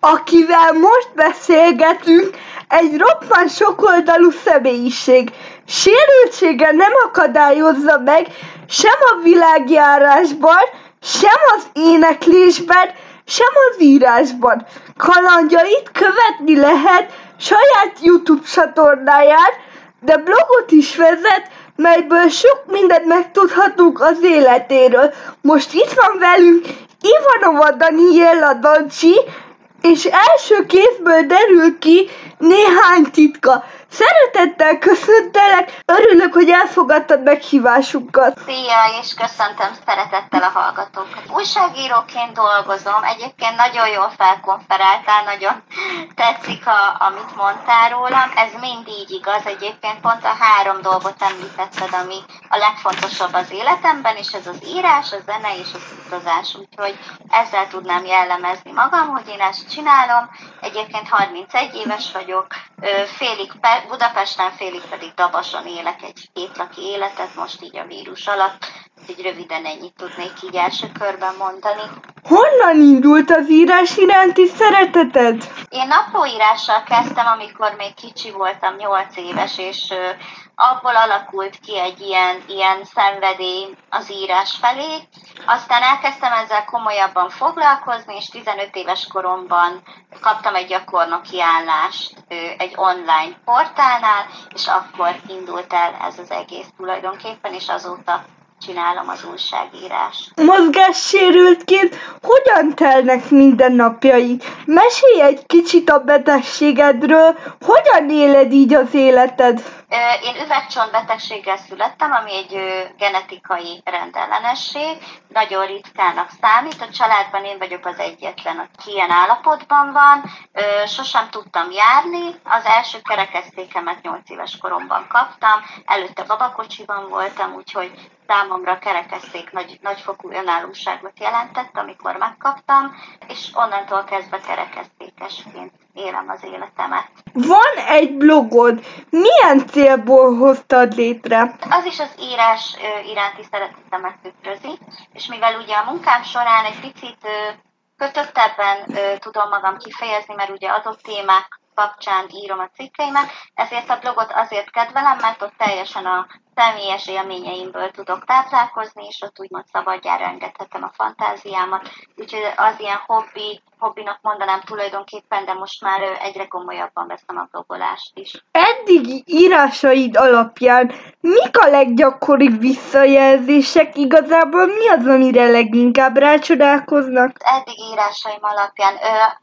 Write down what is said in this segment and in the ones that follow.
akivel most beszélgetünk, egy roppant sokoldalú személyiség. Sérültsége nem akadályozza meg sem a világjárásban, sem az éneklésben, sem az írásban. Kalandjait követni lehet saját YouTube csatornáján, de blogot is vezet, melyből sok mindent megtudhatunk az életéről. Most itt van velünk Ivanova Daniela Dancsi, és első kézből derül ki néhány titka. Szeretettel köszöntelek, örülök, hogy elfogadtad meghívásunkat. Szia, és köszöntöm szeretettel a hallgatókat. Újságíróként dolgozom, egyébként nagyon jól felkonferáltál, nagyon tetszik, amit mondtál rólam. Ez mind így igaz, egyébként pont a 3 dolgot említetted, ami a legfontosabb az életemben, és ez az írás, a zene és az utazás. Úgyhogy ezzel tudnám jellemezni magam, hogy én ezt csinálom. Egyébként 31 éves vagyok, félig Budapesten, félig pedig Dabason élek egy étlaki életet, most így a vírus alatt. Így röviden ennyit tudnék így első körben mondani. Honnan indult az írás iránti szereteted? Én naplóírással kezdtem, amikor még kicsi voltam, 8 éves, és abból alakult ki egy ilyen szenvedély az írás felé. Aztán elkezdtem ezzel komolyabban foglalkozni, és 15 éves koromban kaptam egy gyakornoki állást egy online portálnál, és akkor indult el ez az egész tulajdonképpen, és azóta csinálom az újságírást. Mozgássérültként hogyan telnek mindennapjaid? Mesélj egy kicsit a betegségedről, hogyan éled így az életed? Én üvegcsontbetegséggel születtem, ami egy genetikai rendellenesség, nagyon ritkának számít. A családban én vagyok az egyetlen, aki ilyen állapotban van. Sosem tudtam járni, az első kerekesszékemet 8 éves koromban kaptam, előtte babakocsiban voltam, úgyhogy számomra a kerekesszék nagyfokú önállóságot jelentett, amikor megkaptam, és onnantól kezdve kerekesszékesként élem az életemet. Van egy blogod. Milyen célból hoztad létre? Az is az írás iránti szeretetemet tükrözi, és mivel ugye a munkám során egy picit kötöttebben tudom magam kifejezni, mert ugye adott témák kapcsán írom a cikkeimet, ezért a blogot azért kedvelem, mert ott teljesen a személyes élményeimből tudok táplálkozni, és ott úgymond szabadjára engedhetem a fantáziámat. Úgyhogy az ilyen hobbinak mondanám tulajdonképpen, de most már egyre komolyabban veszem a blogolást is. Eddigi írásaid alapján mik a leggyakoribb visszajelzések? Igazából mi az, amire leginkább rácsodálkoznak? Eddigi írásaim alapján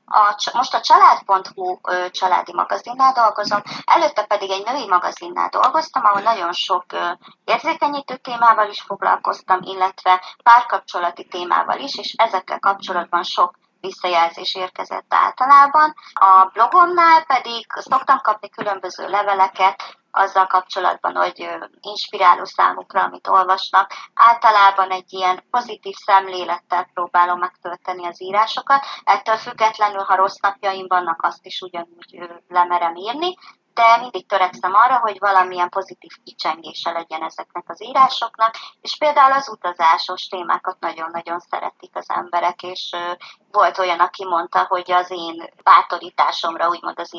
most a család.hu családi magazinnál dolgozom, előtte pedig egy női magazinnál dolgoztam, ahol nagyon sok érzékenyítő témával is foglalkoztam, illetve párkapcsolati témával is, és ezekkel kapcsolatban sok visszajelzés érkezett általában. A blogomnál pedig szoktam kapni különböző leveleket azzal kapcsolatban, hogy inspiráló számukra, amit olvasnak. Általában egy ilyen pozitív szemlélettel próbálom megtölteni az írásokat. Ettől függetlenül, ha rossz napjaim vannak, azt is ugyanúgy lemerem írni, de mindig törekszem arra, hogy valamilyen pozitív kicsengése legyen ezeknek az írásoknak, és például az utazásos témákat nagyon-nagyon szeretik az emberek, és volt olyan, aki mondta, hogy az én bátorításomra, úgymond az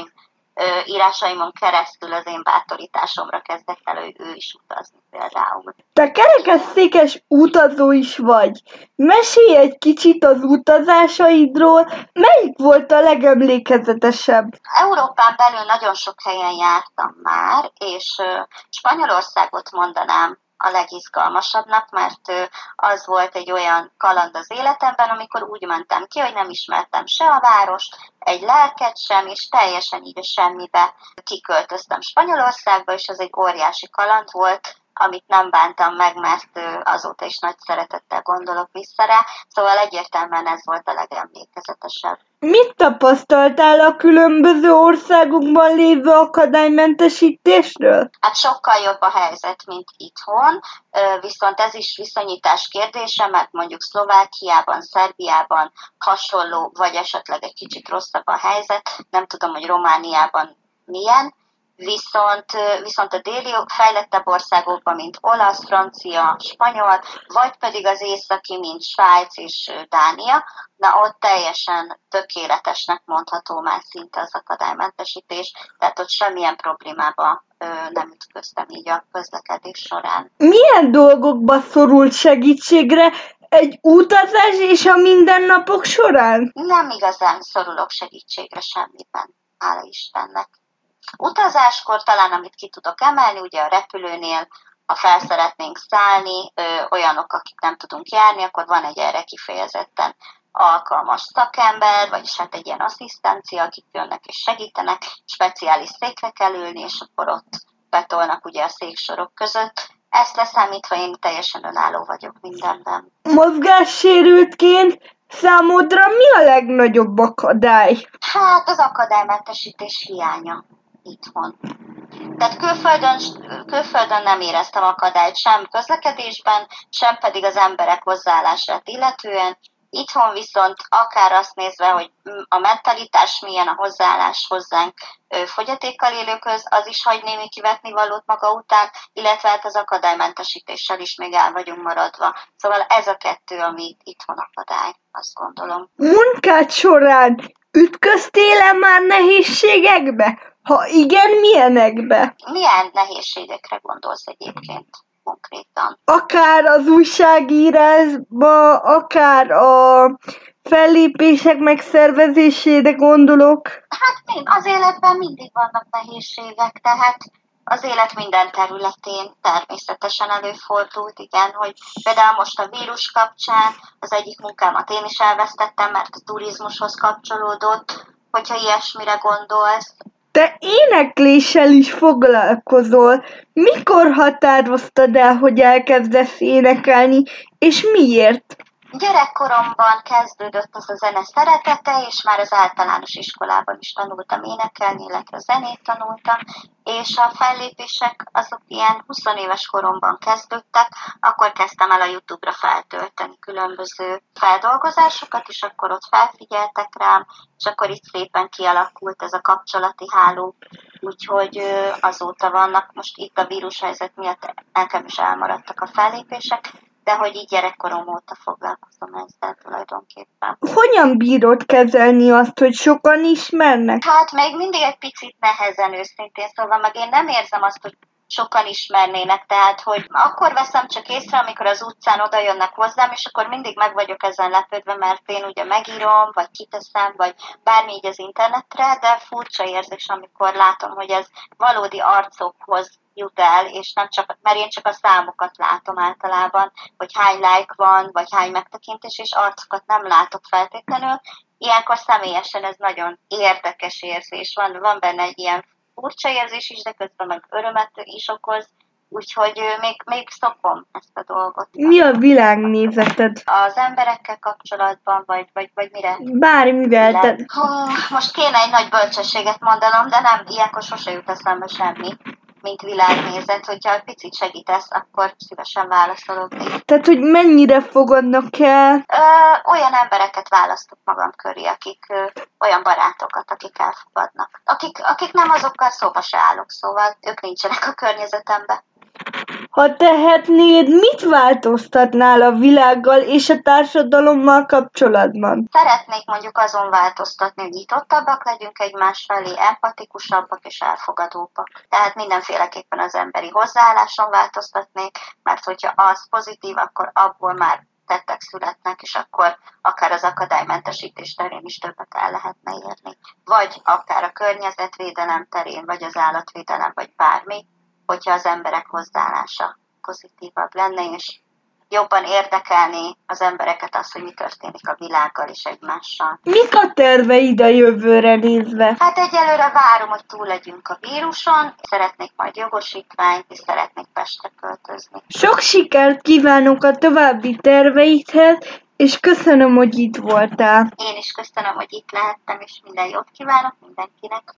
írásaimon keresztül az én bátorításomra kezdett el ő is utazni például. Te kerekesszékes utazó is vagy. Mesélj egy kicsit az utazásaidról, melyik volt a legemlékezetesebb? Európán belül nagyon sok helyen jártam már, és Spanyolországot mondanám a legizgalmasabbnak, mert az volt egy olyan kaland az életemben, amikor úgy mentem ki, hogy nem ismertem se a várost, egy lelket sem, és teljesen így a semmibe kiköltöztem Spanyolországba, és az egy óriási kaland volt, amit nem bántam meg, mert azóta is nagy szeretettel gondolok vissza rá, szóval egyértelműen ez volt a legemlékezetesebb. Mit tapasztaltál a különböző országokban lévő akadálymentesítésről? Hát sokkal jobb a helyzet, mint itthon, viszont ez is viszonyítás kérdése, mert mondjuk Szlovákiában, Szerbiában hasonló, vagy esetleg egy kicsit rosszabb a helyzet, nem tudom, hogy Romániában milyen, viszont a déli fejlettebb országokban, mint olasz, francia, spanyol, vagy pedig az északi, mint Svájc és Dánia, na ott teljesen tökéletesnek mondható már szinte az akadálymentesítés, tehát ott semmilyen problémába nem ütköztem így a közlekedés során. Milyen dolgokba szorult segítségre egy utazás és a mindennapok során? Nem igazán szorulok segítségre semmiben, hála Istennek. Utazáskor talán, amit ki tudok emelni, ugye a repülőnél, ha fel szeretnénk szállni, olyanok, akik nem tudunk járni, akkor van egy erre kifejezetten alkalmas szakember, vagyis hát egy ilyen asszisztencia, akik jönnek és segítenek, speciális székre kell ülni, és akkor ott betolnak ugye a széksorok között. Ezt leszámítva én teljesen önálló vagyok mindenben. Mozgássérültként számodra mi a legnagyobb akadály? Hát az akadálymentesítés hiánya itthon. Tehát külföldön nem éreztem akadályt sem közlekedésben, sem pedig az emberek hozzáállását illetően. Itthon viszont akár azt nézve, hogy a mentalitás milyen, a hozzáállás hozzánk fogyatékkal élőkhöz, az is hagy némi kivetnivalót maga után, illetve hát az akadálymentesítéssel is még el vagyunk maradva. Szóval ez a kettő, ami itthon akadály, azt gondolom. Munkád során ütköztél-e már nehézségekbe? Ha igen, milyenekbe? Milyen nehézségekre gondolsz egyébként konkrétan? Akár az újságírásba, akár a fellépések megszervezésére gondolok. Hát az életben mindig vannak nehézségek, tehát az élet minden területén természetesen előfordult, igen, hogy például most a vírus kapcsán az egyik munkámat én is elvesztettem, mert a turizmushoz kapcsolódott, hogyha ilyesmire gondolsz. Te énekléssel is foglalkozol. Mikor határoztad el, hogy elkezdesz énekelni, és miért? Gyerekkoromban kezdődött az a zene szeretete, és már az általános iskolában is tanultam énekelni, illetve zenét tanultam, és a fellépések azok ilyen 20 éves koromban kezdődtek, akkor kezdtem el a YouTube-ra feltölteni különböző feldolgozásokat, és akkor ott felfigyeltek rám, és akkor itt szépen kialakult ez a kapcsolati háló, úgyhogy azóta vannak, most itt a vírushelyzet miatt nekem is elmaradtak a fellépések, de hogy így gyerekkorom óta foglalkozom ezzel tulajdonképpen. Hogyan bírod kezelni azt, hogy sokan ismernek? Hát még mindig egy picit nehezen őszintén, szóval meg én nem érzem azt, hogy sokan ismernének, tehát hogy akkor veszem csak észre, amikor az utcán oda jönnek hozzám, és akkor mindig meg vagyok ezen lepődve, mert én ugye megírom, vagy kiteszem, vagy bármi így az internetre, de furcsa érzés, amikor látom, hogy ez valódi arcokhoz jut el, és nem csak, mert én csak a számokat látom általában, hogy hány like van, vagy hány megtekintés, és arcokat nem látok feltétlenül. Ilyenkor személyesen ez nagyon érdekes érzés. Van benne egy ilyen furcsa érzés is, de közben meg örömet is okoz, úgyhogy még szokom ezt a dolgot. Mi a világnézeted? Az emberekkel kapcsolatban, vagy mire? Bármivel. Most kéne egy nagy bölcsességet mondanom, de nem, ilyenkor sose jut eszembe semmi, mint világnézet. Hogyha egy picit segítesz, akkor szívesen válaszolok. Tehát, hogy mennyire fogadnak el? Olyan embereket választok magam köré, olyan barátokat, akik elfogadnak. Akik nem, azokkal szóba se állok, szóval ők nincsenek a környezetemben. Ha tehetnéd, mit változtatnál a világgal és a társadalommal kapcsolatban? Szeretnék mondjuk azon változtatni, hogy nyitottabbak legyünk egymás felé, empatikusabbak és elfogadóbbak. Tehát mindenféleképpen az emberi hozzáálláson változtatnék, mert hogyha az pozitív, akkor abból már tettek születnek, és akkor akár az akadálymentesítés terén is többet el lehetne érni. Vagy akár a környezetvédelem terén, vagy az állatvédelem, vagy bármi, hogyha az emberek hozzáállása pozitívabb lenne, és jobban érdekelni az embereket az, hogy mi történik a világgal és egymással. Mik a terveid a jövőre nézve? Hát egyelőre várom, hogy túl legyünk a víruson, szeretnék majd jogosítványt, és szeretnék Pestre költözni. Sok sikert kívánok a további terveidhez, és köszönöm, hogy itt voltál. Én is köszönöm, hogy itt lehettem, és minden jót kívánok mindenkinek.